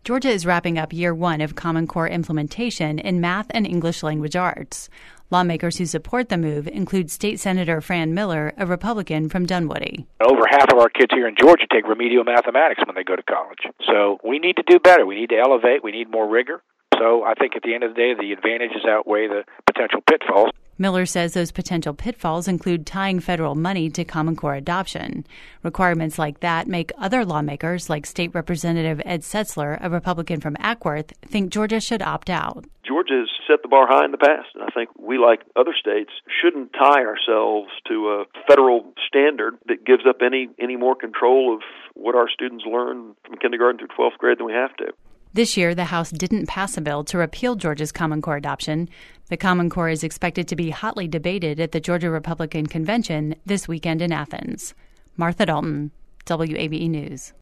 Georgia is wrapping up year one of Common Core implementation in math and English language arts. Lawmakers who support the move include State Senator Fran Miller, a Republican from Dunwoody. Over half of our kids here in Georgia take remedial mathematics when they go to college. So we need to do better. We need to elevate. We need more rigor. So I think at the end of the day, the advantages outweigh the potential pitfalls. Miller says those potential pitfalls include tying federal money to Common Core adoption. Requirements like that make other lawmakers, like State Representative Ed Setzler, a Republican from Ackworth, think Georgia should opt out. Georgia has set the bar high in the past, and I think we, like other states, shouldn't tie ourselves to a federal standard that gives up any more control of what our students learn from kindergarten through 12th grade than we have to. This year, the House didn't pass a bill to repeal Georgia's Common Core adoption. The Common Core is expected to be hotly debated at the Georgia Republican Convention this weekend in Athens. Martha Dalton, WABE News.